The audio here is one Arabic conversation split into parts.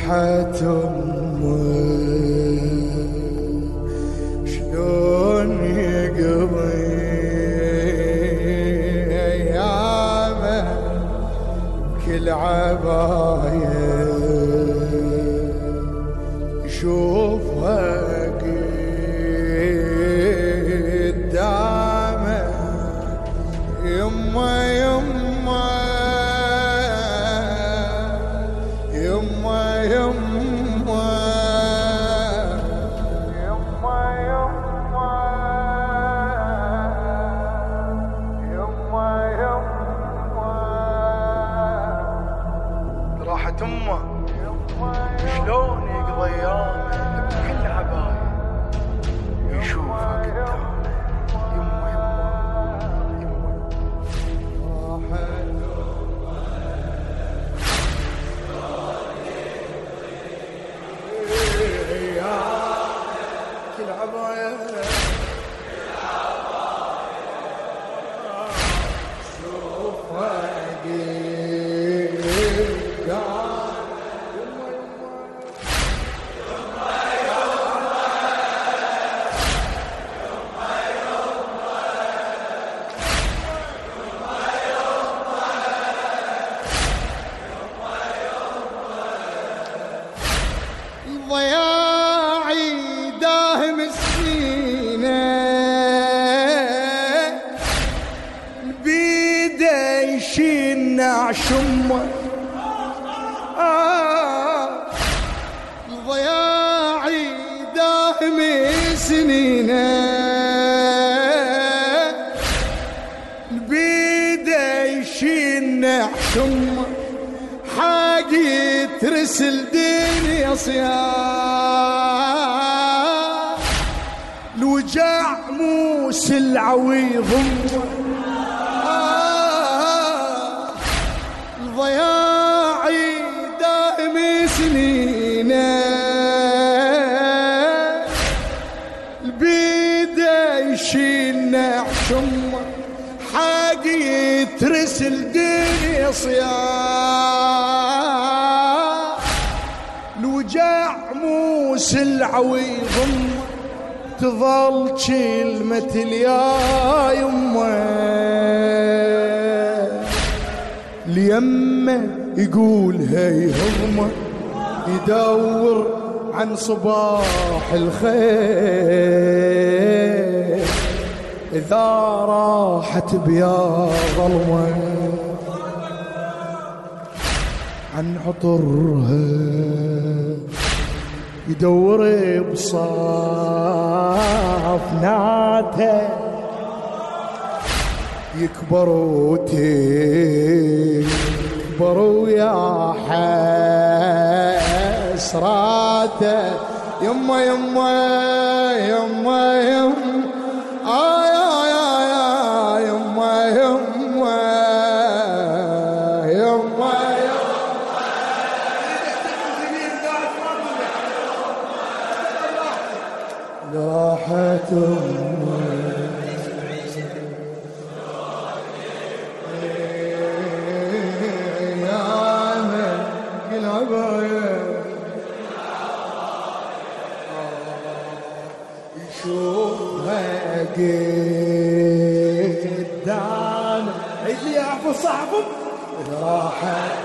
راحت أمه شلون يقضي أيامه كل عباية يشوفها قدامه يما يما يما يما يما يما يما راحت امه شلون يقضي ايامه بكل عباية يشوفها قدامه يما يما راحت كل عباية شوفها ضياعي داهم السنينة بيده يشيل نعش امه ضياعي داهم السنينة بيده يشيل نعش امه حاجي ترسل ديني صيام الوجع مو سلعة ويضم ضياعي دائم سنينه البيده يشيل نعش امه حاجي ترسل ديني صيام الوجع مو سلعة ويضم تظل كلمة يا يمه اليمه يقول هي هضمه يدور عن صباح الخير إذا راحت بيا ظلمه عن عطرها يدور بصافناته يكبروا تكبروا يا حسراته يما يما يما يما يما يما يما راحت يشوفها قدام عيد لي اعفو صاحبك راحت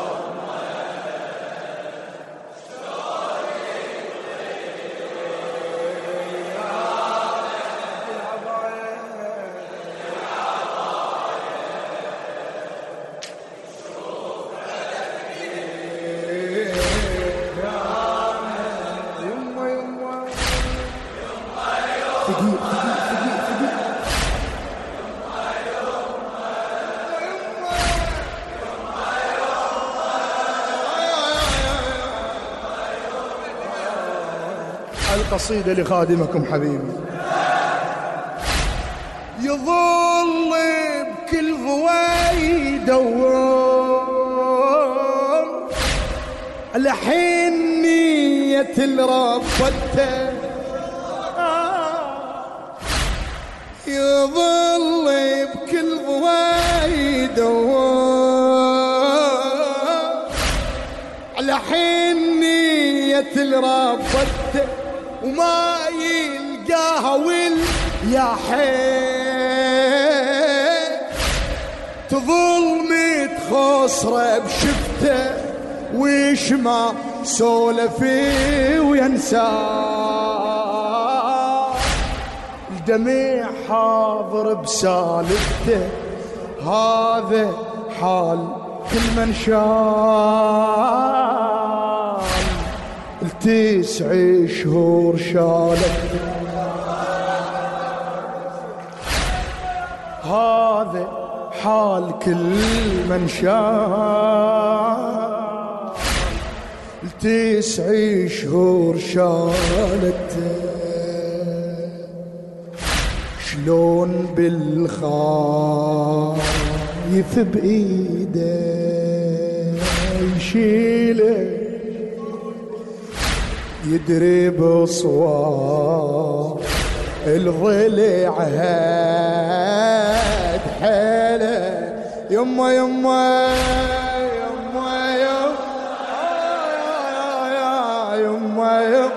القصيدة لخادمكم حبيبي يظل بكل ضواي يدور الحين نية الربته يظل بكل ضواي يدور الحين نية الربته وما يلقاها يا حيل تظل متخسرة بشفته ويش ما سولفي وينساه الدمع حاضر بسالفته هذا حال كل من شال ال9 شهور شالته هذا حال كل من شال ال9 شهور شالته شلون بالخايف بإيده يشيله يدري بصواب الضلع هاد حيله يما يما يما يما يما يما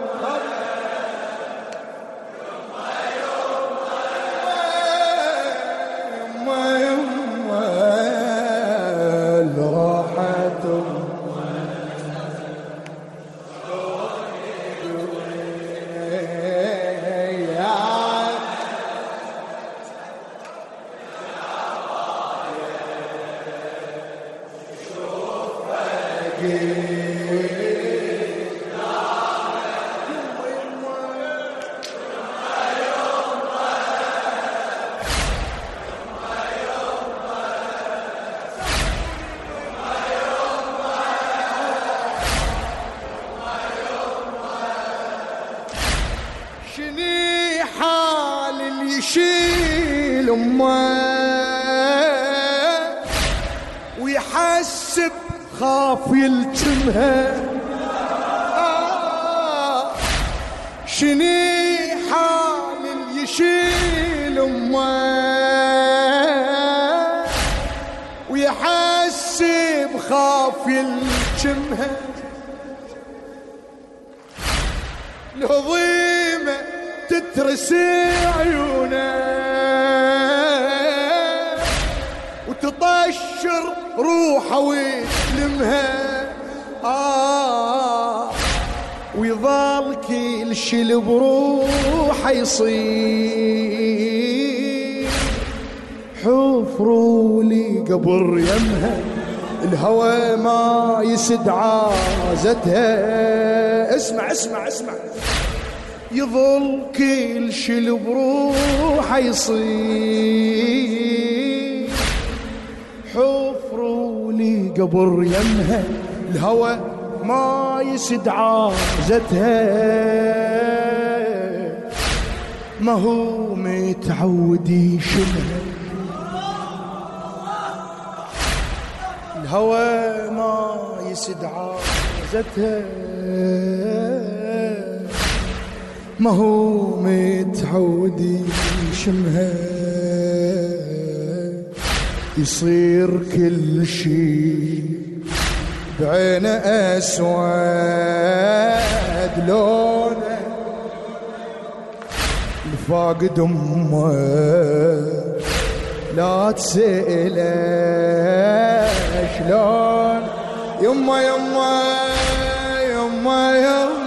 شني حال اللي يشيل امه ويحسب خاف يلتمها شني حال اللي يشيل امه ويحسب خاف يلتمها الهضيمة تترسي عيونه وتطشر روحه ويلمها ويظل كل شي بروحه يصير حفروا لي قبر يمها الهوى ما يسد عازتها اسمع اسمع اسمع يظل كل شي بروحه يصير حفروا لي قبر يمها الهوى ما يسد عازتها ما هو متعود يشمها الهوى ما يسد عازتها ما هو متعود يشمها يصير كل شي بعينه أسود لونه الفاقد أمه لا تسأله شلون يما يما يما يما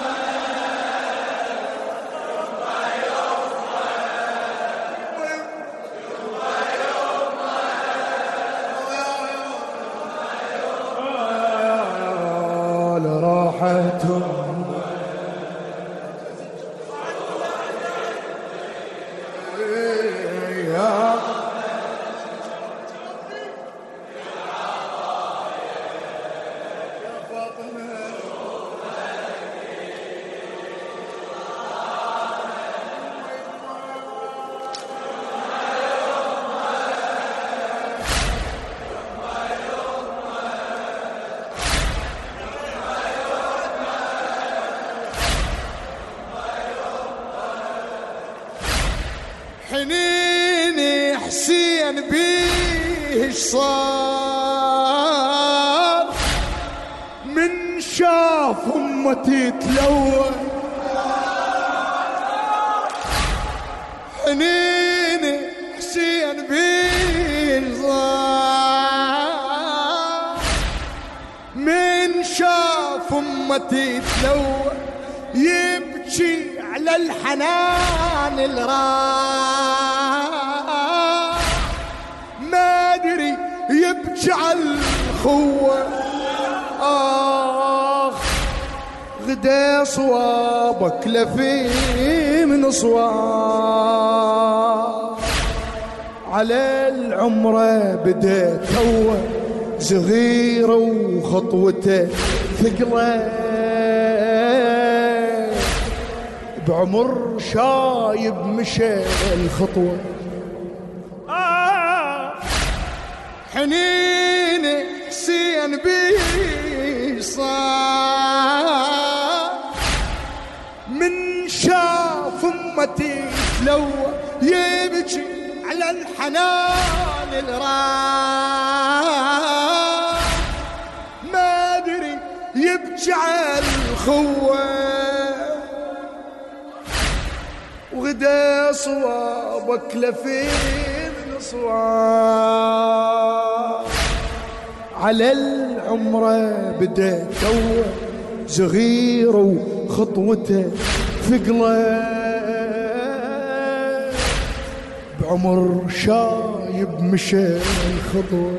حنيني حسين بيش صار من شافهم امتي تلوى حنين حسين بيزار من شاف امتي تلوى يبكي على الحنان الراح ما ادري يبكي على الخوة غدا صوابك لفي من صواب على العمرة بديت هو صغيرة وخطوته ثقلة بعمر شايب مشى الخطوة حنين حسين بيصار من شاف امتي تلوى يبكي على الحنان الراح ما ادري يبكي على الخوة وغدا صوابك لفين صواب على العمرة بدأ توه صغير وخطوته ثقله بعمر شايب مشى الخطوة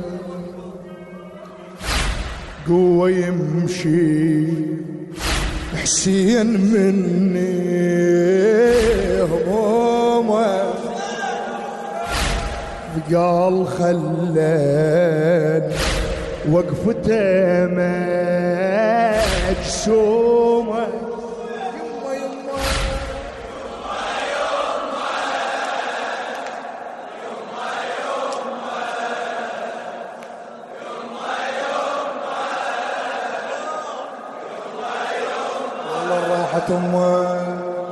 قوة يمشي حسين مني همومه قال خلان وقفته مجسومه يما يما والله راحت امه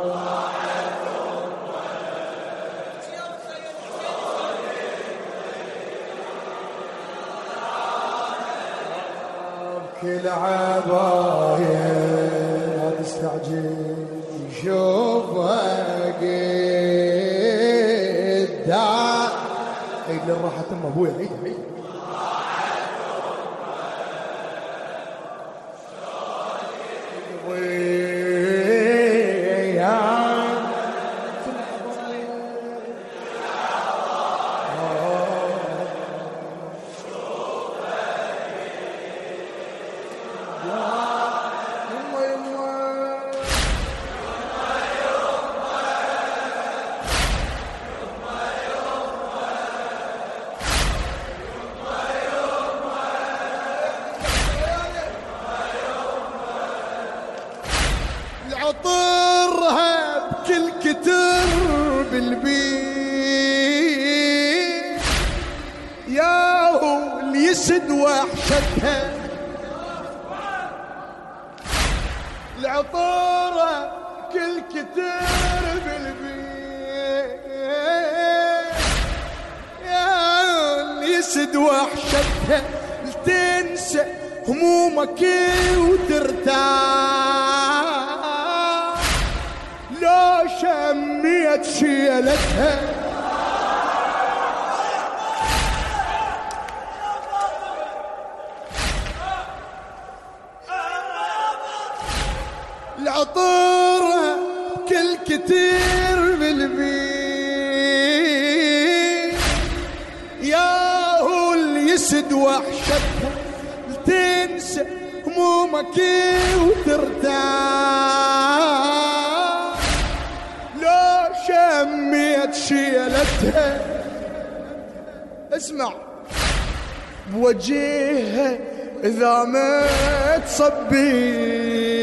كل عباية لا تستعجل شوفها قدام عيد للراحة ام ابويا عيد عيد عطرها بكل كتر بالبيت يا هو اللي يسد وحشتها العطرها بكل كتر بالبيت يا هو اللي يسد وحشتها تنسى همومك وترتاح لو شميت شيلتها العطورة كل كتير بالبيت يا هو اللي يسد وحشتها تنسى همومك وترتاح لو شميت شيلتها اسمع بوجهها إذا ما تصبي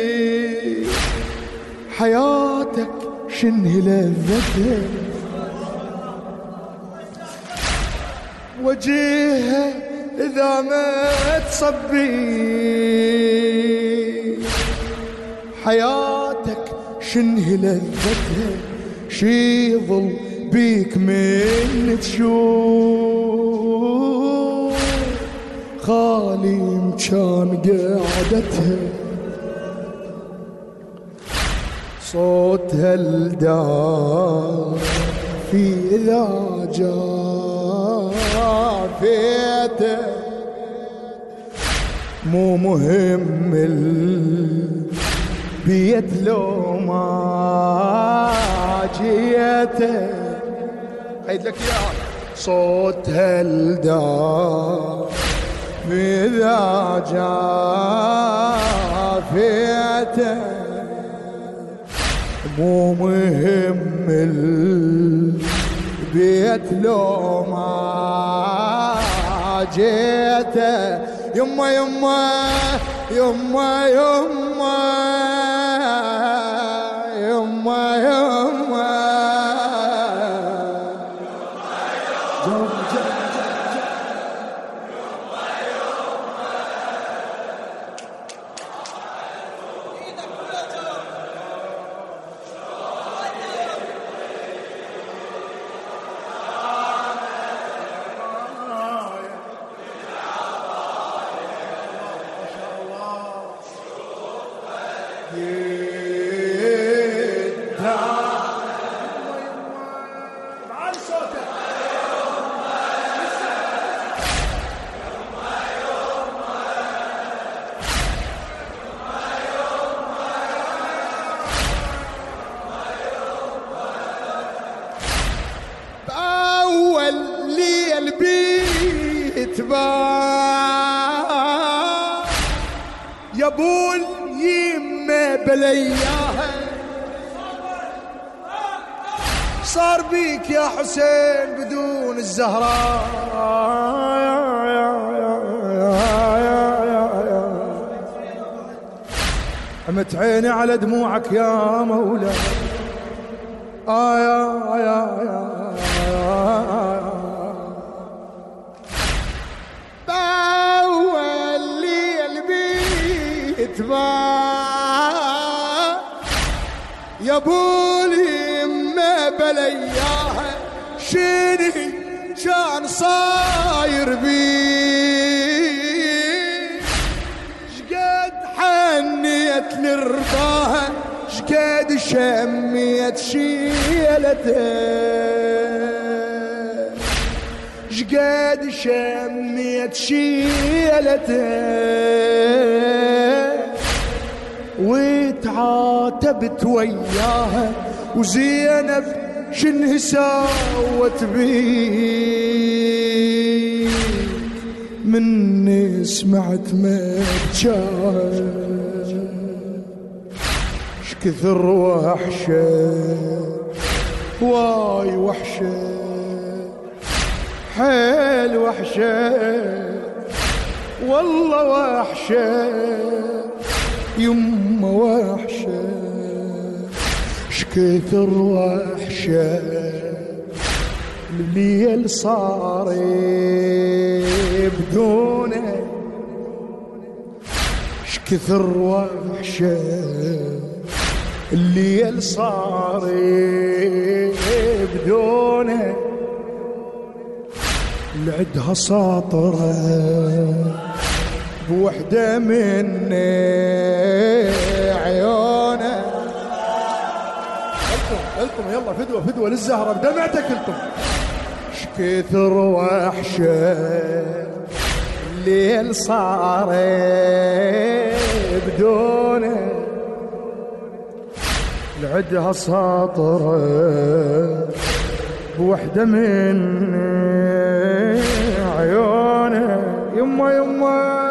حياتك شنه لذتها وجهها إذا ما تصبي حياتك شنه لذتها شي يظل بيك من تشوف خالي مكان قعدتها صوتها الدار في إذا جافيته مو مهم البيت لو ما جيته. عيد لك يا صوتها الدار إذا جافيته مو مهم البيت لو ما جيته. يما يما يما يما يما يما يا بول يمه بلياها صار بيك يا حسين بدون الزهراء. عمت عيني على دموعك يا مولاي. يا بولي ما بلياها شيني كان صاير بي شقد حنيت لرضاها شقد شميت شيلته شقد شميت شيلته وتعاتبت وياها وزينب شنه ساوت بيك مني سمعت مبجاها شكثر وحشة واي وحشة حيل وحشة والله وحشة يما وحشة شكثر وحشة الليل صار بدونه شكثر وحشة الليل صار بدونه لعدها ساطرة بوحدة من عيونه. الكم يلا فدوة للزهرة بدمعتك الكم. شكثر وحشة الليل صار بدونه لعدها ساطرة بوحدة من عيونه. يما